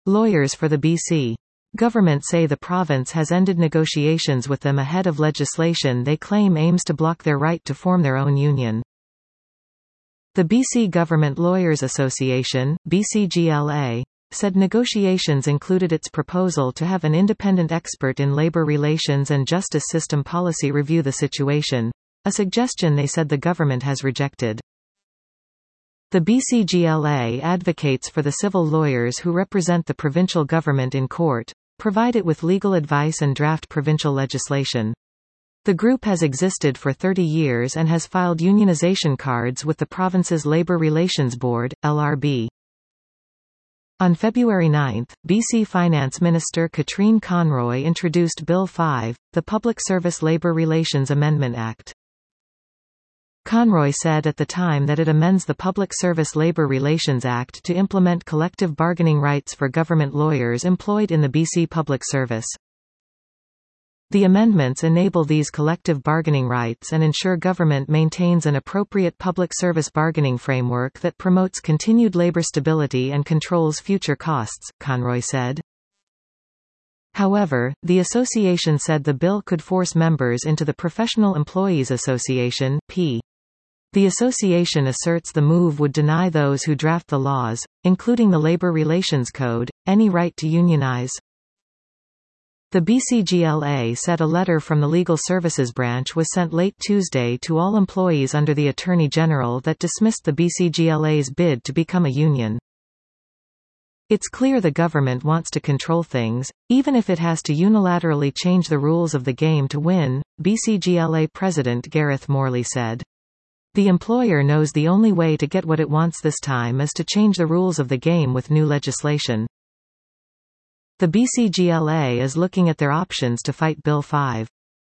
Lawyers for the BC government say the province has ended negotiations with them ahead of legislation they claim aims to block their right to form their own union. The BC Government Lawyers Association, BCGLA, said negotiations included its proposal to have an independent expert in labour relations and justice system policy review the situation, a suggestion they said the government has rejected. The BCGLA advocates for the civil lawyers who represent the provincial government in court, provide it with legal advice and draft provincial legislation. The group has existed for 30 years and has filed unionization cards with the province's Labour Relations Board, LRB. On February 9, BC Finance Minister Katrine Conroy introduced Bill 5, the Public Service Labour Relations Amendment Act. Conroy said at the time that it amends the Public Service Labour Relations Act to implement collective bargaining rights for government lawyers employed in the BC Public Service. The amendments enable these collective bargaining rights and ensure government maintains an appropriate public service bargaining framework that promotes continued labour stability and controls future costs, Conroy said. However, the association said the bill could force members into the Professional Employees Association, P. The association asserts the move would deny those who draft the laws, including the Labour Relations Code, any right to unionize. The BCGLA said a letter from the Legal Services Branch was sent late Tuesday to all employees under the Attorney General that dismissed the BCGLA's bid to become a union. It's clear the government wants to control things, even if it has to unilaterally change the rules of the game to win, BCGLA President Gareth Morley said. The employer knows the only way to get what it wants this time is to change the rules of the game with new legislation. The BCGLA is looking at their options to fight Bill 5.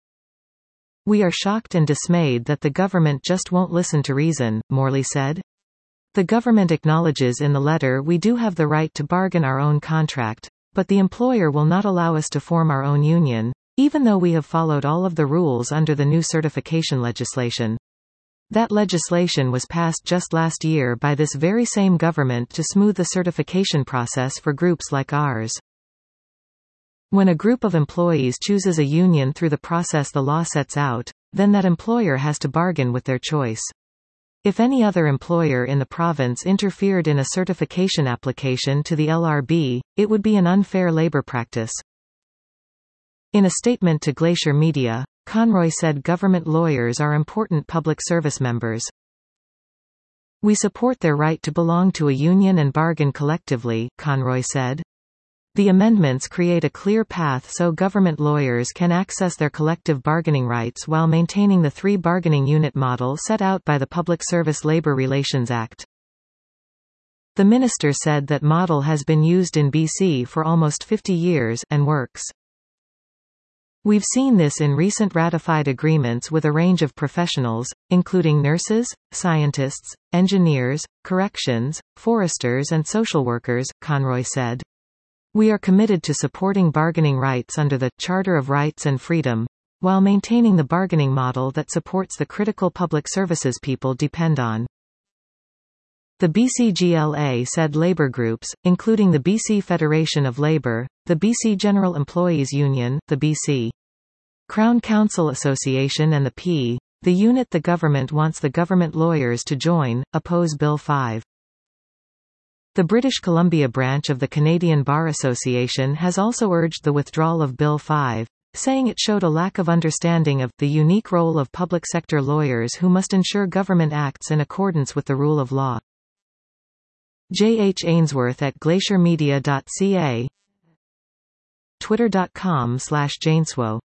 We are shocked and dismayed that the government just won't listen to reason, Morley said. The government acknowledges in the letter we do have the right to bargain our own contract, but the employer will not allow us to form our own union, even though we have followed all of the rules under the new certification legislation. That legislation was passed just last year by this very same government to smooth the certification process for groups like ours. When a group of employees chooses a union through the process the law sets out, then that employer has to bargain with their choice. If any other employer in the province interfered in a certification application to the LRB, it would be an unfair labor practice. In a statement to Glacier Media, Conroy said government lawyers are important public service members. We support their right to belong to a union and bargain collectively, Conroy said. The amendments create a clear path so government lawyers can access their collective bargaining rights while maintaining the 3 bargaining unit model set out by the Public Service Labour Relations Act. The minister said that model has been used in BC for almost 50 years, and works. We've seen this in recent ratified agreements with a range of professionals, including nurses, scientists, engineers, corrections, foresters and social workers, Conroy said. We are committed to supporting bargaining rights under the Charter of Rights and Freedom, while maintaining the bargaining model that supports the critical public services people depend on. The BCGLA said labour groups, including the BC Federation of Labour, the BC General Employees Union, the BC Crown Counsel Association and the unit the government wants the government lawyers to join, oppose Bill 5. The British Columbia branch of the Canadian Bar Association has also urged the withdrawal of Bill 5, saying it showed a lack of understanding of the unique role of public sector lawyers who must ensure government acts in accordance with the rule of law. J. H. Ainsworth at glaciermedia.ca, twitter.com/Janeswo